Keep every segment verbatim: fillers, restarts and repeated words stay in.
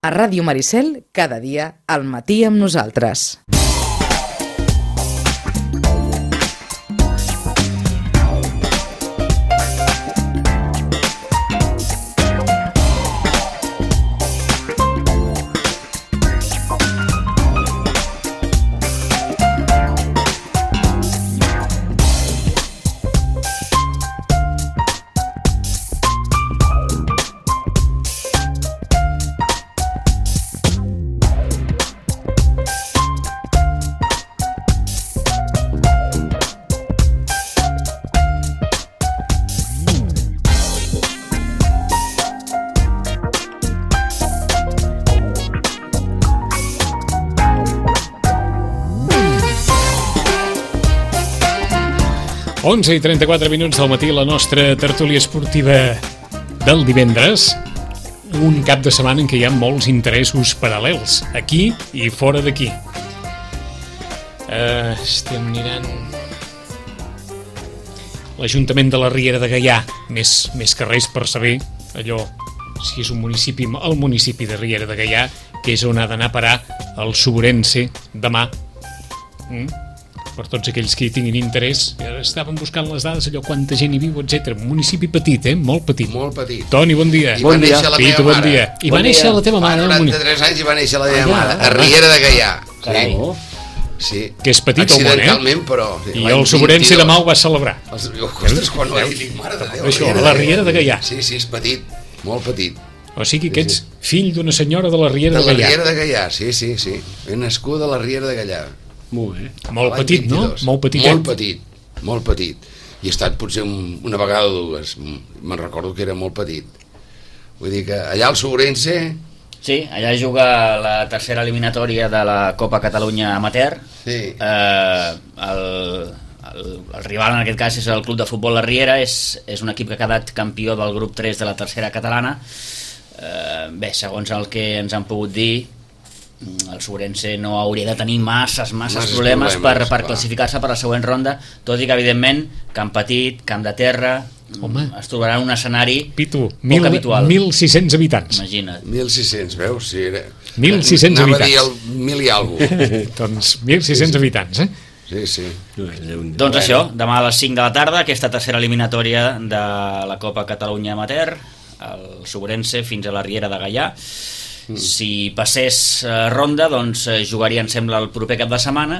A Ràdio Maricel, cada dia al matí amb nosaltres. onze i trenta-quatre minuts del matí, la nostra tertúlia esportiva del divendres. Un cap de setmana en què hi ha molts interessos paral·lels, aquí i fora d'aquí. Uh, estem mirant... L'Ajuntament de la Riera de Gaià, més, més que res per saber allò, si és un municipi, el municipi de Riera de Gaià, que és on ha d'anar a parar el Sobrense demà. Mm? Per tots aquells que hi tinguin interès. Estàvem buscant les dades, allò, quanta gent hi viu, etcètera. Un municipi petit, eh? Molt petit. Molt petit. Toni, bon dia. I va bon néixer dia. La Pitu, meva bon dia. mare. I va bon néixer dia. La teva mare. Fa noranta-tres anys i va néixer la meva ah, mare. A Riera de Gaià. Carai. Sí. Que és petit el món, eh? Accidentalment, però... Sí, I el Sobrense demà ho va celebrar. Els... Ostres, quan ho he dit, mare de Déu. Això, a la Riera de Gaià. Sí, sí, és petit. Molt petit. O sigui que ets fill d'una senyora de la Riera de Gaià. De la Riera de Gaià, sí, sí, sí. He nascut a la Riera de Gaià. Molt bé. Molt petit, no? Molt petit. Molt petit, molt petit. I he estat potser un, una vegada o dues. Me'n recordo que era molt petit. Vull dir que allà al Sobrense... Sí, allà juga la tercera eliminatòria de la Copa Catalunya Amateur. Sí. Eh, el, el, el rival en aquest cas és el Club de Futbol La Riera, és, és un equip que ha quedat campió del grup tres de la tercera catalana. Eh, bé, segons el que ens han pogut dir, el Sobrense no hauria de tenir masses, masses, masses problemes, problemes per, per classificar-se per la següent ronda, tot i que evidentment camp petit, camp de terra. Home. Es trobarà en un escenari Pitu, poc mil, habitual. mil sis-cents habitants. Imagina't. mil sis-cents, veus? Sí, era... mil sis-cents habitants. Anava a dir el mil i alguna. Doncs mil sis-cents habitants, eh? Sí, sí. Doncs bueno. Això, demà a les cinc de la tarda, aquesta tercera eliminatòria de la Copa Catalunya Amateur, el Sobrense fins a la Riera de Gaià. Mm. Si passés eh, ronda, doncs eh, jugaria, em sembla, el proper cap de setmana,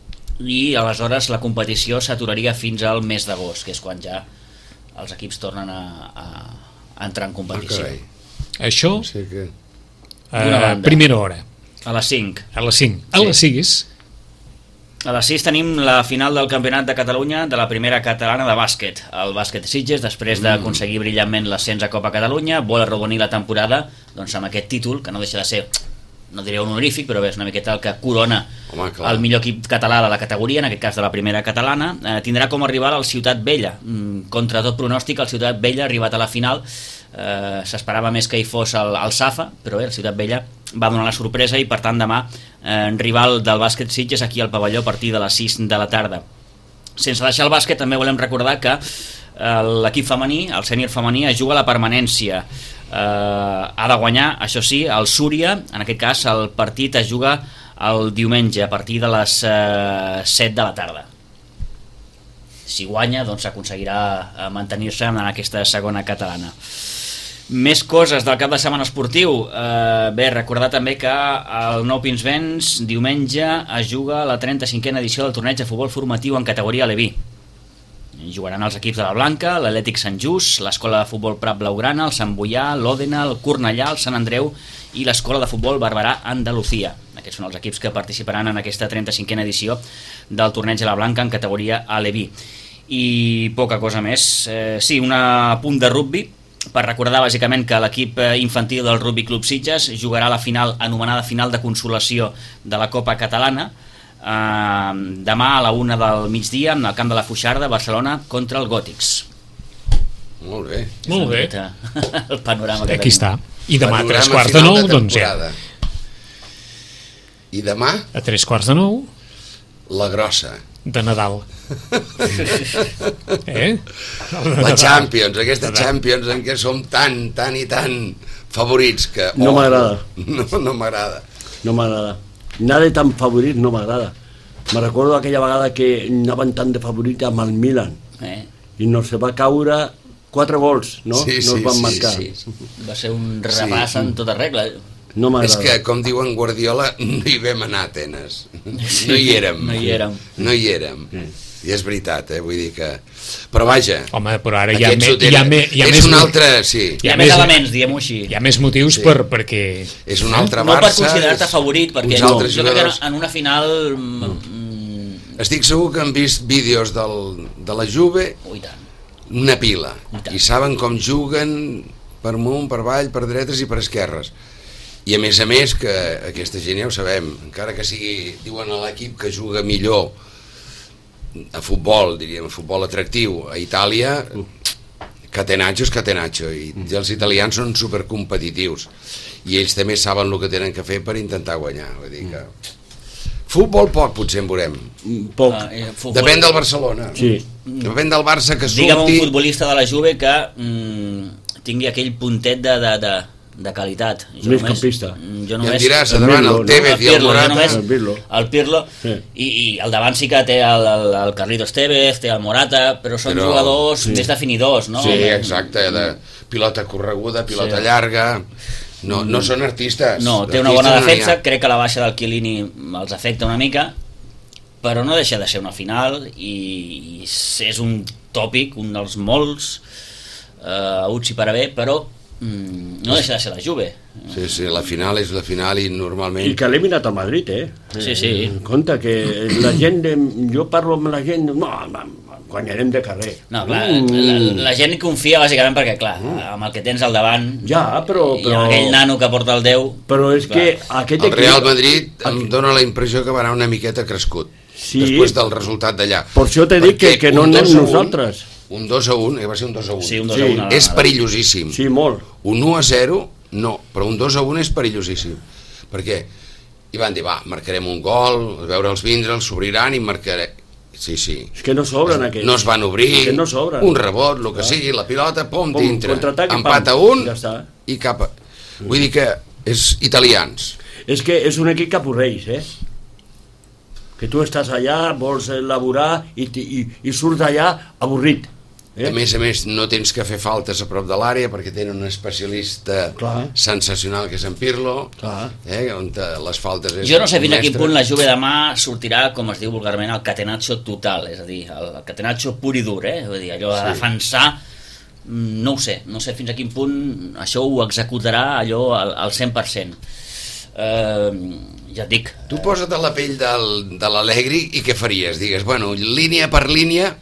i aleshores la competició s'aturaria fins al mes d'agost, que és quan ja els equips tornen a, a, a entrar en competició. Ah, això sí que... a primera hora. A les cinc. A les cinc. A sí. les sis... A les sis tenim la final del Campionat de Catalunya de la primera catalana de bàsquet. El bàsquet Sitges, després mm. d'aconseguir brillantment l'ascens a Copa Catalunya, vol arrodonir la temporada doncs, amb aquest títol, que no deixa de ser, no diré honorífic, però bé, és una miqueta el que corona Home, el millor equip català de la categoria, en aquest cas de la primera catalana. Eh, tindrà com a rival el Ciutat Vella. Mm, contra tot pronòstic, el Ciutat Vella ha arribat a la final. Eh, s'esperava més que hi fos el, el Safa, però bé, el Ciutat Vella va donar la sorpresa i per tant demà eh, rival del bàsquet Sitges aquí al pavelló a partir de les sis de la tarda. Sense deixar el bàsquet, també volem recordar que eh, l'equip femení, el sènior femení, es juga a la permanència. Eh, ha de guanyar, això sí, el Súria. En aquest cas el partit es juga el diumenge a partir de les eh, set de la tarda. Si guanya, doncs aconseguirà eh, mantenir-se en aquesta segona catalana. Més coses del cap de setmana esportiu. Eh, bé, recordar també que el Nou Pinsbens diumenge es juga la trenta-cinquena edició del torneig de futbol formatiu en categoria Aleví. Jugaran els equips de la Blanca, l'Atlètic Sant Just, l'Escola de Futbol Prat Blaugrana, el Sant Boià, l'Òdena, el Cornellà, el Sant Andreu i l'Escola de Futbol Barberà Andalucía. Aquests són els equips que participaran en aquesta trenta-cinquena edició del torneig de la Blanca en categoria Aleví. I poca cosa més. Eh, sí, un punt de rugby, per recordar bàsicament que l'equip infantil del Rugby Club Sitges jugarà la final, anomenada final de consolació de la Copa Catalana, eh, demà a la una del migdia en el camp de la Foixarda, Barcelona, contra el Gòtics. Molt bé. Molt bé. El panorama que aquí tenim. està. I demà a tres quarts de nou, de doncs ja. I demà? A tres quarts de nou. La grossa. De Nadal. eh? La Champions, aquesta Nadal. Champions en què som tan, tan i tan favorits que... No oh, m'agrada. No, no m'agrada. No m'agrada. Anar de tan favorit no m'agrada. Me recordo aquella vegada que anaven tan de favorit amb el Milan Eh? i no se va caure quatre gols, no? Sí, no sí, es van sí, marcar. sí. Va ser un repàs en tota regla. No És m'agrada. que, com diuen Guardiola, no hi vam anar a Atenes. No hi érem. No hi érem. No hi érem. I és veritat, eh? Vull dir que... Però vaja... Home, però ara hi ha, aquests me, ho tenen. hi ha, me, hi ha és més... un altre... Sí. Hi ha més elements, diguem-ho així. Hi ha més motius Sí. per, perquè... És un altre No per Barça... considerar-te és favorit, perquè uns no, altres jo crec que jugadors. en una final... Mm, Estic segur que han vist vídeos del, de la Juve, ui, tant. una pila, I tant. i saben com juguen per amunt, per avall, per dretes i per esquerres. I a més a més que aquesta gent ja ho sabem, encara que sigui, diuen a l'equip que juga millor a futbol, diríem, a futbol atractiu a Itàlia, catenaccio és catenaccio, i els italians són supercompetitius i ells també saben el que tenen que fer per intentar guanyar. Vull dir que... Futbol poc, potser en veurem. Poc. Ah, eh, futbol. Depèn del Barcelona. Sí. Depèn del Barça que Digue'm un surti... futbolista de la Juve que mm, tingui aquell puntet de, de, de, de qualitat. Jo Més campista. Jo Ja em només... diràs, el a davant Pirlo, el no? Tevez El i el Pirlo, jo Morata... només- El Pirlo. El Pirlo, Sí. i, i al davant sí que té el, el, el Carlitos Tevez, té el Morata, però són Però- jugadors sí. més definidors, no? Sí, exacte, de pilota correguda, pilota Sí. llarga... No, no són artistes. No, té una Artistes bona no n'hi defensa, ha. crec que la baixa del Chiellini els afecta una mica, però no deixa de ser una final i, i és un tòpic, un dels molts uh, uts i per haver, però mm, no deixa de ser la Juve. Sí, sí, la final és la final i normalment... I que l'he mirat a Madrid, eh? Sí, sí. Eh, Compte que la gent, de, jo parlo amb la gent, no, guanyarem de carrer. No, clar, Mm. la, la gent confia bàsicament perquè, clar, amb el que tens al davant Ja, però... i però... amb aquell nano que porta el deu... Però és clar. que aquest El Real Madrid em Aquí- dona la impressió que va anar una miqueta crescut Sí. després del resultat d'allà. Per això t'he dit que, Perquè que no un anem dos a un, nosaltres. Un dos a un, eh, va ser un dos a un. Sí, un dos Sí. a un. a la- És perillosíssim. Sí, molt. Un u a zero, no, però un dos a un és perillosíssim. Perquè i van dir, va, marcarem un gol, a veure els vindre, els s'obriran i marcarem... Sí, sí. És que no s'obren aquests. No es van obrir, És que no s'obren. un rebot, el que sigui, la pilota, pom, Pum, dintre. contraatac i Empat a pam, un ja està. i cap a... Vull dir que és italians. És que és un equip que avorreix, eh? Que tu estàs allà, vols elaborar i, i, i surts d'allà avorrit. Eh? A més a més, no tens que fer faltes a prop de l'àrea perquè tenen un especialista Clar. sensacional que és en Pirlo, Clar. eh? On te- les faltes és Jo no sé un fins a quin mestre. punt la Juve demà sortirà, com es diu vulgarment, el catenaccio total, és a dir, el catenaccio pur i dur, eh? Vull dir, allò de Sí. defensar, mm, no ho sé, no sé fins a quin punt això ho executarà allò al, al cent per cent. Eh, ja et dic, Tu posa't a la pell del, de l'Alegri i què faries? Digues, bueno, línia per línia,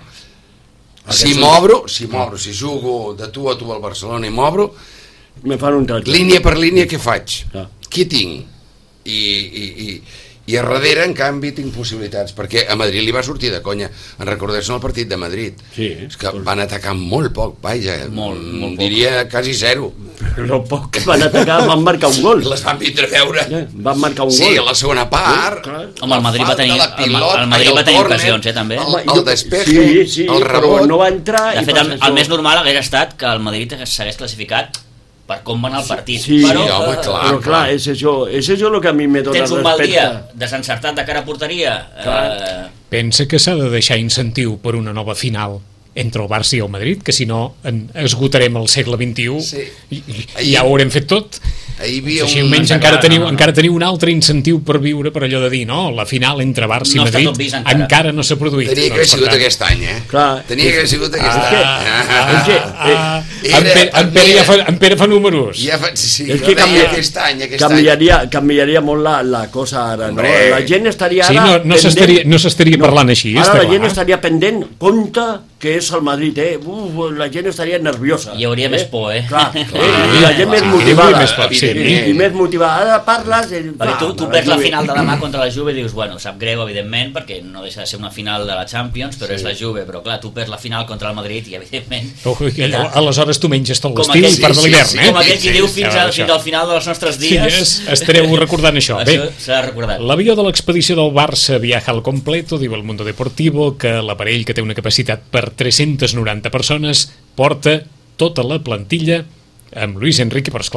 si Aquests- m'obro, si m'obro, si jugo de tu a tu al Barcelona i m'obro, Me fan un tracte. línia per línia què faig? Ah. Qui tinc? I, i, i, i a darrere, en canvi, tinc possibilitats, perquè a Madrid li va sortir de conya. En recordeu-se el partit de Madrid. Sí. És que van atacar molt poc, vaja, Molt, molt poc. diria quasi zero. Però poc que van atacar, van marcar un gol. Les van vindre a veure. Eh, Van marcar un Sí, gol. a la segona part. Sí, clar. Home, el Madrid la va tenir- falta, la el Ma- pilota, el Madrid i va tenir córner, ocasions, eh, també. El, Home, el jo- despeje, sí, sí, el però rebot. no va entrar de i fet, passa el, el això. més normal hagués estat que el Madrid s'hagués classificat per com va anar el partit. Sí, però, sí, home, eh, clar. Però clar, és això, és això el que a mi me dona tens un mal respecte. dia desencertat de cara a porteria, eh, Pensa que s'ha de deixar incentiu per una nova final entre el Barça i el Madrid, que si no en esgotarem el segle vint-i-u Sí. i, i, Ahir- i ja ho haurem fet tot. Ahir hi havia Així un... almenys no, encara, no, teniu, no, no. encara teniu un altre incentiu per viure, per allò de dir, no, la final entre Barça No i està Madrid tot vist encara. encara no s'ha produït. Tenia que haver Doncs, per sigut tant, aquest any, eh? Clar. Tenia que haver sigut aquest és any. que- Ah, és que, eh, Ah, era- en, Pere, en, Pere ja fa, en Pere fa números. Ja fa, sí, sí, És jo que deia canvia, aquest any, aquest canviaria, canviaria molt la, la cosa ara, no? Hombre. La gent estaria Sí, ara no- no s'estaria- no s'estaria parlant així, Ara està la clar. gent estaria pendent, compte que és el Madrid, eh? Uf, la gent estaria nerviosa. Hi hauria més por, eh? Clar, eh? Clar, I la gent més clar. motivada. Hi hauria més por, sí. I, i més motivada. Ara parles... De, Perquè tu, tu va, perds la Juve. final de demà contra la Juve i dius, bueno, sap greu, evidentment, perquè no deixa de ser una final de la Champions, però sí. és la Juve, però clar, tu perds la final contra el Madrid i, evidentment... Ui, allò, aleshores tu menges tot Com l'estiu aquell- i part de sí, l'hivern, sí, eh? Com aquell qui sí, diu sí, fins, ja, a, això. fins al final dels nostres Sí, dies... es, estareu recordant això. Bé, Això s'ha recordat. l'avió de l'expedició del Barça viaja al completo, diu el Mundo Deportivo, que l'aparell, que té una capacitat per tres-centes noranta persones, porta tota la plantilla amb Luis Enrique, però esclar,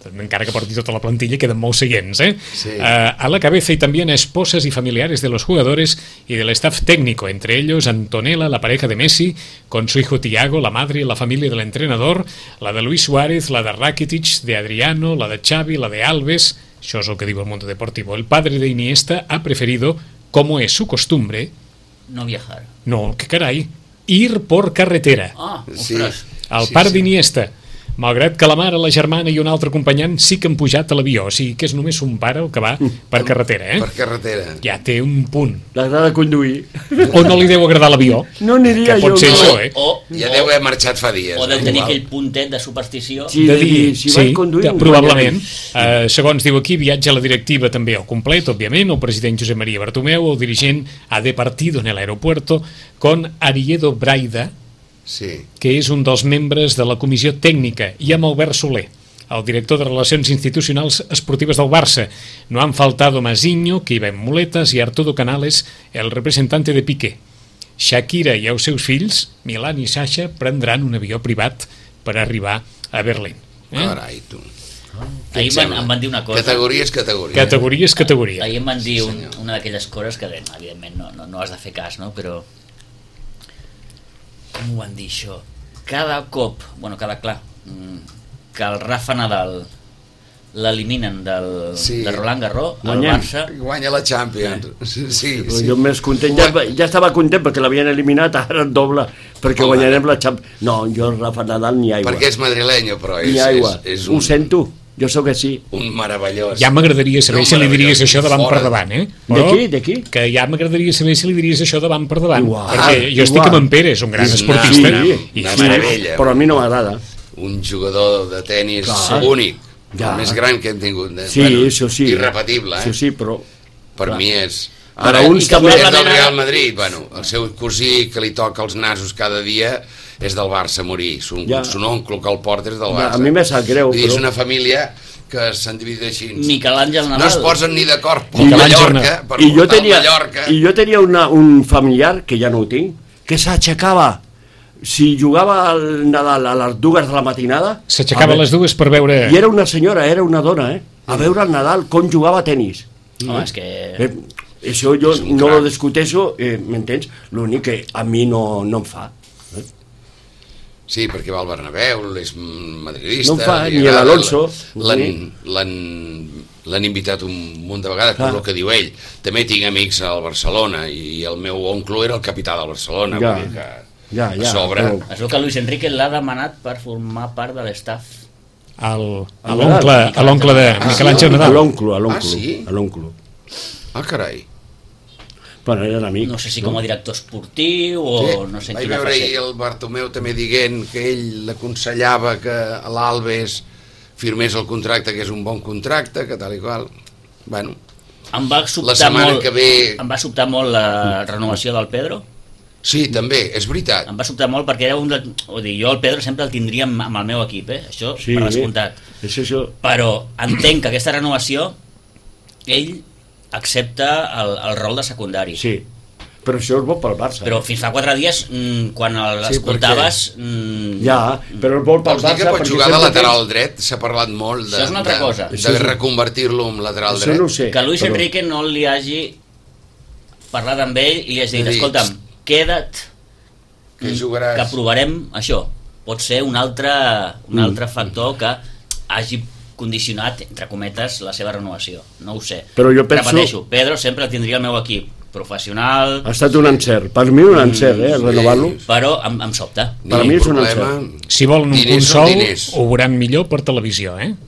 encara que porti tota la plantilla, queden molts seients, ¿eh? Sí. Uh, a la cabeza y también esposas y familiares de los jugadores y del staff técnico, entre ellos Antonella, la pareja de Messi, con su hijo Thiago, la madre y la familia del entrenador, la de Luis Suárez, la de Rakitic, de Adriano, la de Xavi, la de Alves. Això és el que diu el Mundo Deportivo. El padre de Iniesta ha preferido, como es su costumbre, No viajar. no, que carai, ir por carretera. Ah, Sí. ostres. El Sí, pare sí. d'Iniesta, malgrat que la mare, la germana i un altre acompanyant sí que han pujat a l'avió, o sigui que és només un pare el que va per carretera, eh? Per carretera. Ja té un punt. L'agrada conduir. O no li deu agradar l'avió, No aniria que pot jo. ser no. això, eh? O, Ja o, deu haver marxat fa dies. o deu eh? tenir Igual. aquell puntet de superstició. Sí, de dir, si vaig conduir, em probablement. guanyaré. Uh, segons diu aquí, viatja la directiva també al complet, òbviament, el president Josep Maria Bartomeu, el dirigent ha departido en el aeropuerto con Ariedo Braida, Sí. que és un dels membres de la comissió tècnica, i amb Albert Soler, el director de Relacions Institucionals Esportives del Barça. No han faltado Mazinho, que iba en muletes, i Arturo Canales, el representante de Piqué. Shakira i els seus fills, Milan i Sasha, prendran un avió privat per arribar a Berlín. Eh? Carai, tu. Què Ahir et van, sembla? em van dir una cosa. Categoria és categoria. Categoria és categoria. Ahir em van dir Sí, un, senyor. una d'aquelles coses que, evidentment, no, no, no has de fer cas, no? Però... Com ho van dir, això? Cada cop, bueno, cada clar, mm, que el Rafa Nadal l'eliminen del, Sí. de Roland Garros, el Guanyem. Barça... Guanya la Champions. Sí, sí. Però sí. jo més content, ja, ja estava content perquè l'havien eliminat, ara et doble, perquè Home. guanyarem la Champions. No, jo el Rafa Nadal ni aigua. Perquè és madrilenyo, però és, Ni aigua, és, és ho un, sento, jo sóc així. un meravellós. Ja m'agradaria saber No, si li diries meravellós. això davant Fora. per davant, eh? De qui, de qui? Que ja m'agradaria saber si li diries això davant per davant. Igual, perquè jo estic igual. amb en Pere, és un gran És una- esportista. una- i una sí, meravella. Però a mi no m'agrada. Un jugador de tennis Clar. únic, Ja. el més gran que hem tingut. Eh? Sí, això sí. Irrepetible, eh? Sí, sí, però... Per clar. mi és... Per Ara, a uns és també- del Real Madrid, bueno, el seu cosí que li toca els nasos cada dia és del Barça a morir, son, Ja. son oncle que el porta és del Ja, Barça. a mi me sap greu, Vull dir, és però- una família que s'han dividit així. Miquel Àngel Nadal. No es posen ni d'acord per Miquel Àngel Mallorca, per I jo portar el tenia, Mallorca. i jo tenia una, un familiar, que ja no ho tinc, que s'aixecava. Si jugava al Nadal a les dues de la matinada... s'aixecava a les dues per veure... I era una senyora, era una dona, eh? A veure el Nadal com jugava a tenis. Home, és que... Eh, això jo És un no crac. lo discuteixo, eh, m'entens? L'únic que a mi no, no em fa. Sí, perquè va al Bernabéu, és madridista... No en fa, li ni agrada, l'Alonso. L'han Sí. l'han- l'han invitat un munt de vegades, per Clar. el que diu ell. També tinc amics al Barcelona, i el meu oncle era el capità del Barcelona. Ja. Vull dir que Ja, ja, a sobre... però- Es veu que Luis Enrique l'ha demanat per formar part de l'estaf. al- a El l'oncle Nadal. a l'oncle de Ah, Miquel sí? Àngel A Nadal. l'oncle, a l'oncle. Ah, sí? A l'oncle. Ah, carai. Bueno, eren amics. No sé si com a director esportiu o no sé en Vaig quina veure fase. ahir el Bartomeu també dient que ell l'aconsellava que a l'Albes firmés el contracte, que és un bon contracte, que tal i qual. Bueno, Em va la sobtar setmana molt, que ve... em va sobtar molt la renovació del Pedro. Sí, també, és veritat. Em va sobtar molt perquè era un de... O dir, jo el Pedro sempre el tindria amb, amb el meu equip, eh? Això Sí, per descomptat. és això. Però entenc que aquesta renovació ell accepta el, el rol de secundari. Sí. Però això és bo pel Barça. Però fins fa quatre dies, mm, quan l'escoltaves... Mm, Ja, però és bo pel Vols dir Barça... que pot perquè jugar de sempre lateral dret? S'ha parlat molt de, Això és una altra de, cosa. de, Això és- reconvertir-lo en lateral Això dret. no ho sé. que Luis però- Enrique no li hagi parlat amb ell i li hagi dit, Li ha dit, escolta'm, queda't, Que jugaràs... que provarem això. Pot ser un altre, un Mm. altre factor que hagi condicionat, entre cometes, la seva renovació. No ho sé. Però jo penso- Repeteixo, Pedro sempre el tindria el meu equip. Professional, Ha estat un encert. Per mi un encert, eh, sí. renovar-lo. però em, em sobta. Ni Per a mi és un problema. Si volen un Diners punt són sol, diners. ho veuran millor per televisió, eh?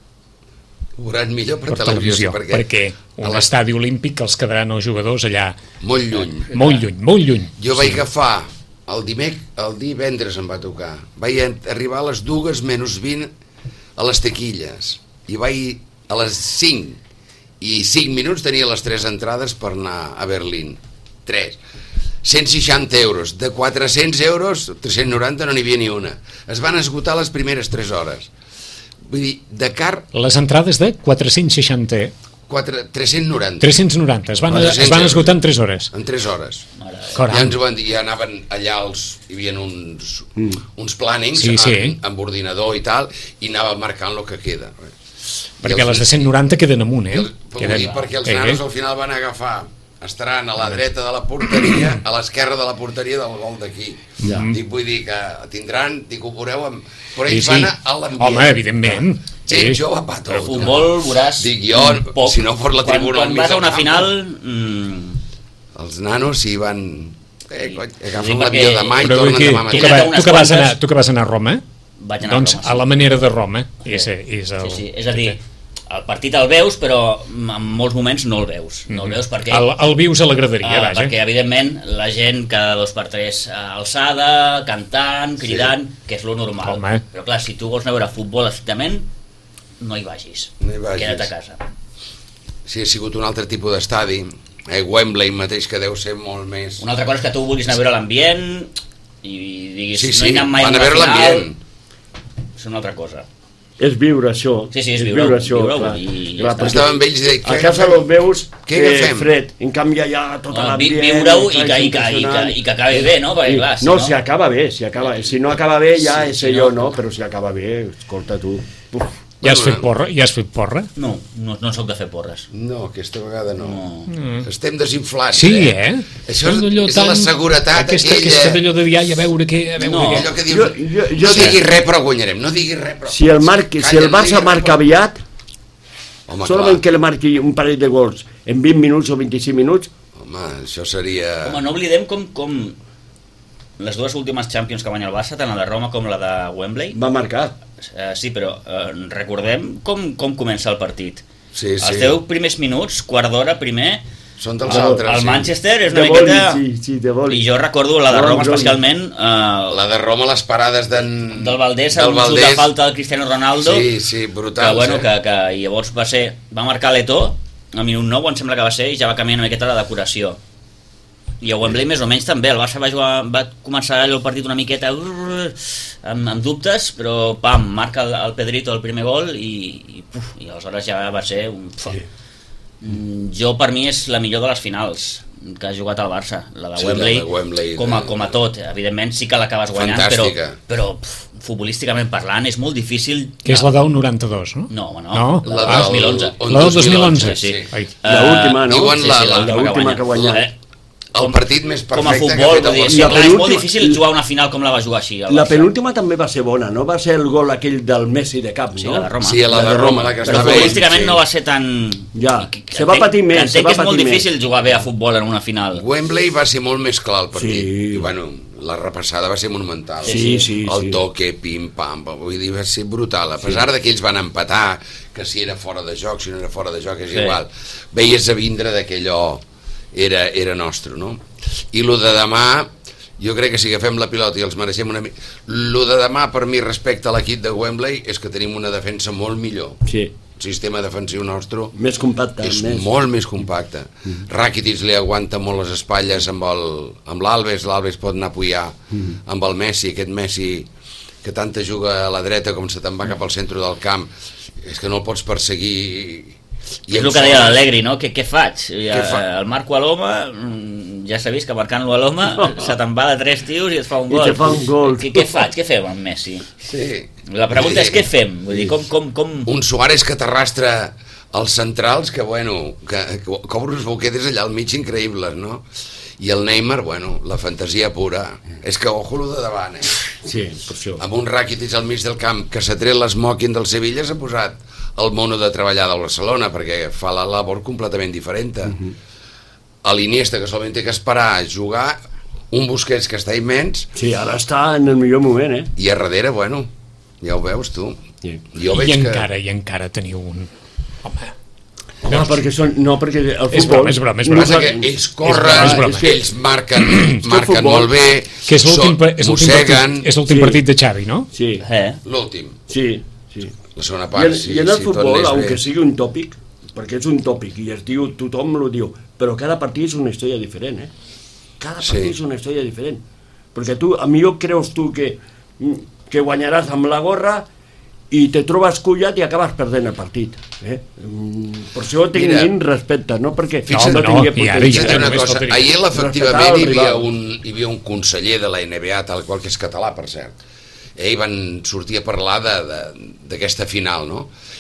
Ho veuran millor per, Per televisió, televisió, perquè a un les- estadi olímpic els quedaran els jugadors allà molt lluny. molt lluny, molt lluny. Jo vaig agafar el dimec, el divendres em va tocar. Vaig en- arribar a les dues menys vint a les taquilles i vaig a les cinc i cinc minuts tenia les tres entrades per anar a Berlín. Tres. cent seixanta euros. De quatre-cents euros, tres-cents noranta no n'hi havia ni una. Es van esgotar les primeres tres hores. Vull dir, de car, Les entrades de quatre-cents seixanta, quatre, tres-cents noranta. tres-cents noranta, es van, quatre-cents es van euros. esgotar en tres hores. En tres hores. Mare de Déu. Caram. Ja ens ho van dir, ja anaven allà, els, hi havia uns, mm. uns plànings Sí, sí. amb, amb ordinador i tal, i anava marcant el que queda. Perquè les de cent noranta queden amunt, eh? Queden... Dir, perquè els nanos al final van agafar, estaran a la dreta de la porteria, a l'esquerra de la porteria del gol d'aquí. Ja. Dic, vull dir que tindran, dic, ho veureu, amb... però ells sí, sí. van a l'ambient. Home, evidentment. Sí, sí. Jo va pato. Però futbol veuràs... Dic, jo, poc. Si no fos la tribuna... Quan, quan vas a una final... Mm... Els nanos sí van... Eh, cony, agafen l'avió demà i tornen que, demà mateix. Tu que, va, tu, que vas anar, tu que vas anar a Roma, Vaig anar doncs a, Roma, sí. a la manera de Roma. Sí. És, és, el... sí, sí. és a dir, el partit el veus, però en molts moments no el veus. No el veus perquè... El, el vius a la graderia, uh, vaja. Perquè, evidentment, la gent cada dos per tres alçada, cantant, cridant, sí. que és lo normal. Home. Però clar, si tu vols anar a veure futbol estrictament, no hi vagis. No hi vagis. Queda't a casa. Si ha sigut un altre tipus d'estadi, eh, Wembley mateix, que deu ser molt més... Una altra cosa és que tu vulguis anar a veure l'ambient i diguis, sí, sí, no he anat mai a una final... l'ambient. És una altra cosa. És viure això. Sí, sí, és viure, viure això. Viure clar. I clar, ja estava amb ells i deia, a casa los veus què eh, fred, en canvi allà tota no, l'ambient... Viure-ho i, que, i, que, i, que, i que acabi bé, no? Perquè, clar, si no, no, si acaba bé, si, acaba, si no acaba bé ja sí, és si allò, no... no? Però si acaba bé, escolta tu... Uf. Ja has fet porra? Ja has fet porra? No, no, no soc de fer porres. No, aquesta vegada no. no. Mm. Estem desinflats, sí, eh? eh? Això és, és tan... la seguretat aquesta, aquella... Aquesta d'allò de dir, ai, a veure què... A veure no. què. Allò que dius, jo, jo, jo no diguis res però guanyarem, no diguis res però... Si el, marqui, si el Barça no marca aviat, home, solament clar. que le marqui un parell de gols en vint minuts o vint-i-cinc minuts... Home, això seria... Home, no oblidem com... com... les dues últimes Champions que guanya el Barça, tant la de Roma com la de Wembley, va marcar. Uh, sí, però uh, recordem com, com comença el partit. Sí, sí. Els deu primers minuts, quart d'hora primer, són dels el, altres. El sí. Manchester és una de miqueta... Boli, sí, sí, de Boli. I jo recordo la de Roma especialment... Uh, la de Roma, les parades d'en... del Valdés, del un xut Valdés. de falta del Cristiano Ronaldo. Sí, sí, brutal. Que, bueno, eh? que, que llavors va ser... Va marcar l'Eto'o, a minut nou em sembla que va ser, i ja va canviar una miqueta la decoració. I a Wembley més o menys també, el Barça va, jugar, va començar el partit una miqueta uh, amb, amb dubtes, però pam, marca el, el Pedrito el primer gol i, i, puf, i aleshores ja va ser un... Sí. Jo per mi és la millor de les finals que ha jugat el Barça, la de sí, Wembley, la de Wembley com, a, de... com a tot, evidentment sí que l'acabes guanyant, fantàstica. però, però puf, futbolísticament parlant és molt difícil... Que és la del noranta-dos, no? No, no, no? la del dos mil onze. La del dos mil onze, sí. sí. L'última, no? Diuen Sí, sí, la, la, l'última que ha guanyat. Eh? el partit més perfecte com a futbol, que ha fet el dir, Barça. sí, clar, és molt penúltima- difícil jugar una final com la va jugar així. el La Barça. penúltima també va ser bona, no? Va ser el gol aquell del Messi de cap, Sí, no? la de Roma. Sí, la de Roma, la que Però estava ell, futbolísticament sí. no va ser tan... Ja, que- que se va entenc- patir més, que se entenc va que és molt patir més. difícil jugar bé a futbol en una final. Wembley va ser molt més clar el partit. Sí. I, bueno, la repassada va ser monumental. Sí, sí, El sí. toque, pim-pam, vull dir, va ser brutal. A pesar de que ells van empatar, que si era fora de joc, si no era fora de joc, és Sí. igual. Veies a vindre de que allò era, era nostre, no? I lo de demà, jo crec que si agafem la pilota i els mereixem una mica... Lo de demà, per mi, respecte a l'equip de Wembley, és que tenim una defensa molt millor. Sí, El sistema defensiu nostre més compacte. és més... molt més compacte. Mm. Rakitic li aguanta molt les espatlles amb el- amb l'Alves, l'Alves pot anar a apoyar mm. amb el Messi, aquest Messi que tant te juga a la dreta com se te'n va cap al centre del camp, és que no el pots perseguir. I És amb el que deia zones- l'Allegri, no? Què, què faig? Ja, Què fa? el marco a l'home, mm, ja s'ha vist que marcant-lo a l'home se te'n va de tres tios i et fa un I gol. te fa un gol. Què, què faig? Què fem amb Messi? Sí. La pregunta és què fem? Vull dir, com... com, com... Un Suárez que t'arrastra els centrals, que bueno, que, que cobra uns boquetes allà al mig increïbles, no? I el Neymar, bueno, la fantasia pura. És que ojo lo de davant, eh? Sí, per això. Amb un Rakitic al mig del camp que s'ha tret l'esmoking del Sevilla, s'ha posat el mono de treballar del Barcelona, perquè fa la labor completament diferent. Uh -huh. A l'Iniesta, que solament té que esperar a jugar, un Busquets que està immens, Sí, ara està en el millor moment, eh? i a darrere, bueno, ja ho veus tu. Sí. Jo I veig que... encara, i encara teniu un... Home... No, perquè, són, no, perquè el futbol... És broma, és broma, és broma. Passa que ells corren, És broma. ells marquen, marquen futbol- molt bé, Que és l'últim són- pa- és l'últim mosseguen... partit, és l'últim Sí. partit de Xavi, no? Sí, Eh? L'últim, sí, sí. la segona I part, en, si, i en el si tot futbol, anés aunque bé. sigui un tòpic, perquè és un tòpic i es diu, tothom lo diu, però cada partit és una història diferent, eh? Cada Sí. partit és una història diferent. Perquè tu, a millor creus tu que, que guanyaràs amb la gorra i te trobes cullat i acabes perdent el partit. Eh? Mm, Per això tinguin respecte, no? Perquè Fixa't, no, no, tingui i ara potència. ja una només cosa, faltaria. ahir efectivament Respectar el hi havia, rival. un, hi havia un conseller de la N B A, tal qual que és català, per cert. Ell van sortir a parlar de- de- d'aquesta final, no?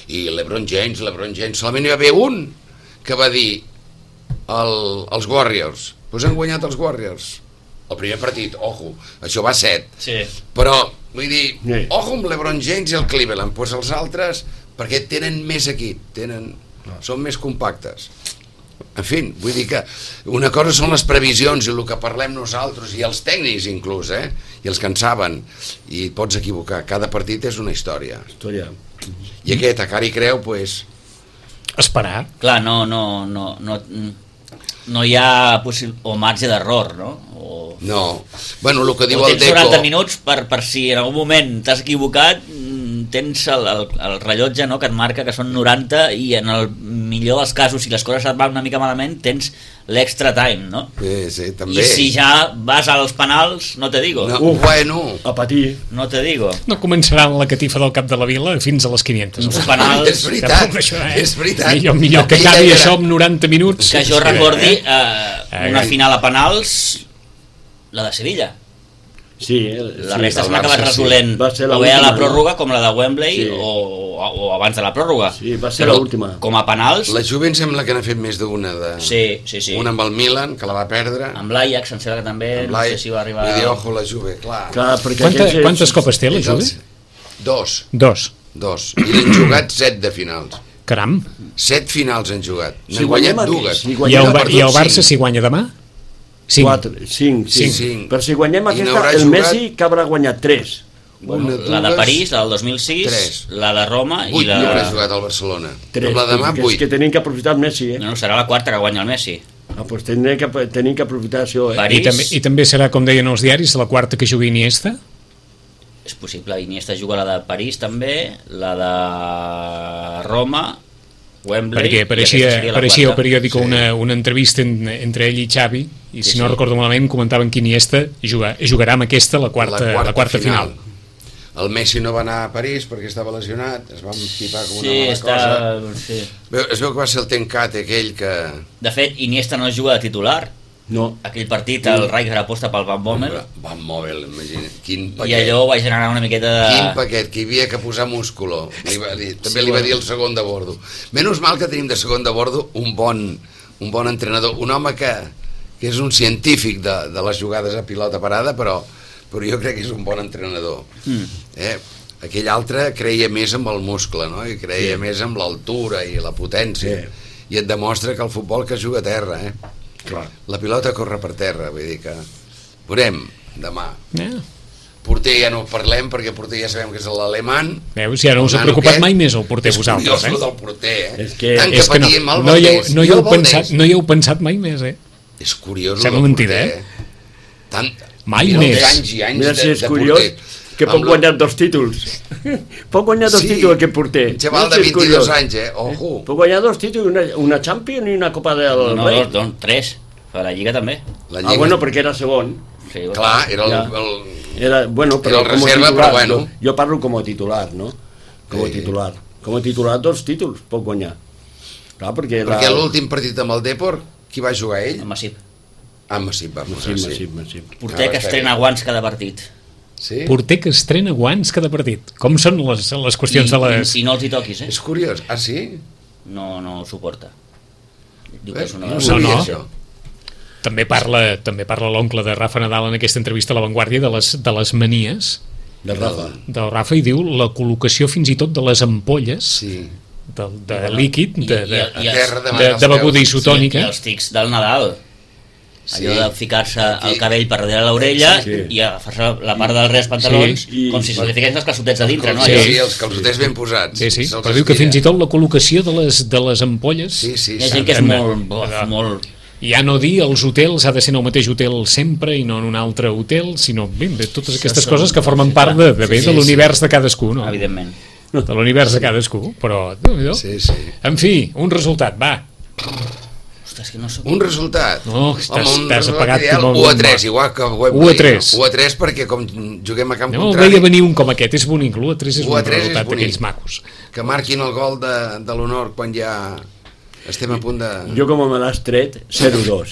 i LeBron James, LeBron James, solament hi va haver un que va dir el, els Warriors, doncs han guanyat els Warriors el primer partit, ojo, això va set, sí. però vull dir, Sí. ojo amb LeBron James i el Cleveland, doncs els altres, perquè tenen més equip, tenen, són més compactes. En fi, vull dir que una cosa són les previsions i el que parlem nosaltres i els tècnics inclús, eh? I els que en saben, i pots equivocar, cada partit és una història. Història. I aquest, a cara i creu, pues, Esperar. Clar, no, no, no, no, no hi ha possi- o marge d'error, no? O, no. Bueno, el que diu o el tens Deco... noranta minuts per, per si en algun moment t'has equivocat, tens el, el, el rellotge, no?, que et marca que són noranta, i en el millor dels casos, si les coses et van una mica malament, tens l'extra time, no? Sí, sí, també. I si ja vas als penals, no te digo. No, Uh. bueno... A patir. No te digo. No començaran la catifa del cap de la vila fins a les quinientes. Uns penals és veritat, Tampoc això, eh? és veritat. Millor, millor que Aquella acabi era- això amb noranta minuts. que jo Sí, recordi eh? eh, una Eh, final a penals, la de Sevilla. Sí, el, La sí, resta el s'han acabat Barça, sí. resolent Va ser la o bé a la última, pròrroga, com la de Wembley, Sí. o, o, o abans de la pròrroga. Sí, va ser Però l'última. com a penals, La Juve em sembla que n'ha fet més d'una de... sí, sí, sí. Una amb el Milan, que la va perdre. Amb l'Ajax, em sembla que també, amb no l'Ajax. sé si va arribar... Vull dir, ojo, la Juve, clar. Clar, perquè Quanta, aquests- quantes copes té la És Juve? els- Dos, Dos. dos. I n'han jugat set de finals. Caram. Set finals han jugat. Si N'han guanyem guanyat aquí, dues. si I guanyem el, N'ha Ba- perdut I el Barça cinc. si guanya demà? Cinc. Quatre, cinc, cinc. Cinc. Per si guanyem I aquesta, n'haurà el jugat- Messi que haurà guanyat tres. Una, La de dues, París, la del dos mil sis, tres. la de Roma Vuit i la... no haurà jugat al Barcelona. Tres. Amb la demà, perquè és vuit. que tenim que aprofitar el Messi, eh? No, no, serà la quarta que guanya el Messi. Ah, doncs tenim que, tenim que aprofitar això, eh? París. I també, I també serà, com deien els diaris, la quarta que jugui Iniesta? És possible, Iniesta juga la de París també, la de Roma, Wembley... Perquè i apareixia, aquesta seria la apareixia al quarta. periòdico Sí. una, una entrevista en, entre ell i Xavi, i si Sí, no sí. recordo malament comentaven que Iniesta jugar, jugarà amb aquesta la quarta, la quarta, final. El Messi no va anar a París perquè estava lesionat, es va empipar com una Sí, mala està... cosa. Sí. Veu- Es veu que va ser el Tencate aquell que... De fet, Iniesta no juga de titular. No. Aquell partit, el Rijkaard aposta pel Van Bommel, Van Mobel, imagina. Quin i paquet. allò va generar una miqueta de... Quin paquet, que hi havia que posar músculo. Li va dir, també li va dir el segon de bordo. Menys mal que tenim de segon de bordo un bon, un bon entrenador, un home que, que és un científic de, de les jugades a pilota parada, però, però jo crec que és un bon entrenador. Mm. Eh? Aquell altre creia més amb el muscle, no? I creia sí. més amb l'altura i la potència. Sí. I et demostra que el futbol que juga a terra, eh? Clar. La pilota corre per terra, vull dir que... Veurem demà. Eh? Porter ja no parlem, perquè porter ja sabem que és l'alemany. Veus, ja no us ha El nano preocupat aquest. mai més el porter És vosaltres, curiós, eh? lo del porter, eh? És que- Tant que És que no, patíem el no, hi heu, Valdés. no, hi I heu el Valdés. pensat, no hi heu pensat mai més, eh? És curiós, Sembla lo del mentida, porter, eh? Tant, Mai mira, més. anys i anys Mira de, si és de curiós porter. que pot Amb la- guanyar dos títols. Pot guanyar dos Sí, títols aquest porter. un xaval Mira de si és vint-i-dos curiós. anys, eh? Ojo. Pot guanyar dos títols, una, una Champions i una Copa del No, no, Rei. dos, dos, tres. Per la Lliga també. La Ah, bueno, perquè era segon. Sí, Clar, era el... Ja. el... Era, bueno, Era el però com a reserva, titular, però bueno. jo, jo parlo com a titular, no? Com a Sí. titular. Com a titular, dos títols pot guanyar. Clar, perquè... Perquè l'últim partit amb el Depor, qui va jugar ell? amb Massip. Ah, Massip va posar, Sí, sí. sí, sí. Porter Ah, que està estrena bé. guants cada partit. Sí? Porter que estrena guants cada partit. Com són les, les qüestions I, de les... I, I no els hi toquis, eh? És curiós. Ah, sí? No, no ho suporta. Diu que Eh, és una... no sabia no. això. També parla també parla l'oncle de Rafa Nadal en aquesta entrevista a La Vanguardia de les, de les manies De Rafa. del Rafa, i diu la col·locació fins i tot de les ampolles Sí. de, de líquid, I- de, i- de, A i els- terra de, davant de dels beguda peus. isotònica. I els tics del Nadal. Sí. Allò de ficar-se Aquí. el cabell per darrere l'orella Sí. i agafar-se la part del res pantalons Sí. com si se li fiquessin els calçotets a dintre, no? Sí, Allò. sí, els calçotets ben posats. Sí, sí, Se'ls però diu que estira. fins i tot la col·locació de les, de les ampolles, Sí, sí, Hi ha sí. gent que és Santa- molt... Bof, molt... ja no dir els hotels, ha de ser en el mateix hotel sempre i no en un altre hotel, sinó bé, de totes aquestes són- coses que formen part de, de, bé, Sí, de sí, l'univers de cadascú, no? Evidentment. De l'univers de cadascú, però... Déu-n'hi-do. Sí, sí. En fi, un resultat, va. Ostres, que no soc... Un resultat. No, estàs- Home, un estàs resultat apagat ideal, com a u a bomba. tres, igual que Wembley. u a tres. u a tres perquè com juguem a camp No el contrari, veia venir un com aquest, és bonic, l'u a tres és u a un tres és resultat bonic. d'aquells macos. que marquin el gol de, de l'honor quan ja estem a punt de... Jo com me l'has tret, zero dos.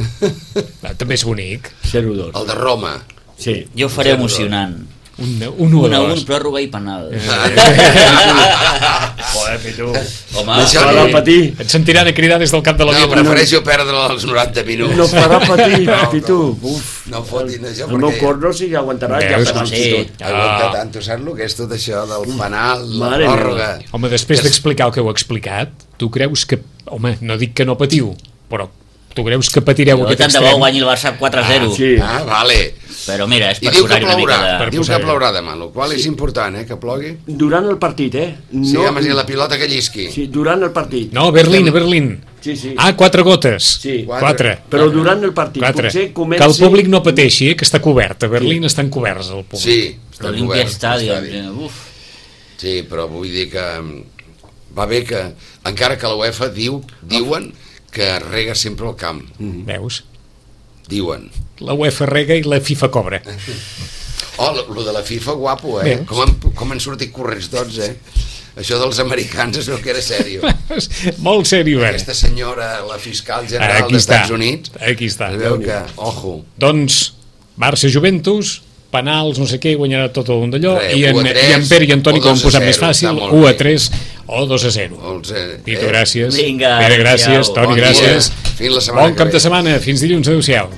Va, també és bonic. zero dos. El de Roma. Sí. Jo ho faré emocionant. Un, un u Un a a un, dos. pròrroga i penal. Joder, eh, Pitu. Home, Això Farà no- patir. Et sentiran a cridar des del cap de la No, via. prefereixo perdre els noranta minuts. No farà patir, No, Pitu. no. Uf. No fotin això, El meu perquè- cor no sigui aguantarà ja Veus? penals Sí. i tot. Aguanta Ah. tant, tu saps el que és tot això del penal, la Mare pròrroga. Home, després Que es- d'explicar el que heu explicat, tu creus que... Home, no dic que no patiu, però tu creus que patireu jo aquest tant de bo extrem? guanyi el Barça quatre a zero. Sí. Ah, vale. Però mira, és I per diu que posar-hi una plourà, mica de... Per diu que posar-hi. plourà demà, el qual és important, eh, que plogui. Durant el partit, eh? Sí, home, si la pilota que llisqui. Sí, durant el partit. No, a Berlín, a Berlín. Sí, sí. Ah, quatre gotes. Sí. Quatre. Però durant el partit, Quatre. potser comenci... Que el públic no pateixi, eh, que està cobert. A Berlín Sí. estan coberts, el públic. Sí, està L'Olimpia cobert, Stadium. l'estadi. Uf. Sí, però vull dir que mm, va bé que, encara que la UEFA diu, diuen que rega sempre el camp. Veus? Diuen. La UEFA rega i la FIFA cobra. Oh, lo lo de la FIFA, guapo, eh? Veus? Com han, com han sortit corrents tots, eh? Això dels americans es veu que era sèrio. Molt sèrio, eh? Aquesta senyora, la fiscal general Aquí dels està. Estats Units, Aquí està. es veu que, ojo, Doncs, Barça-Juventus, penals, no sé què, guanyarà tot un d'allò, Res, i, en, u a tres i en Pere i Antoni, o com dos ho a posat més zero, fàcil, està molt u a bé. tres o dos a zero. els, eh, Tito, eh? gràcies. Vinga, Pere, gràcies. adéu-siau. Toni, Bon dia. gràcies. Fins la setmana Bon que cap ve. de setmana. Fins dilluns. Adéu-siau.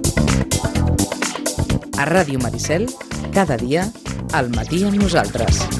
A Ràdio Maricel, cada dia, al matí amb nosaltres.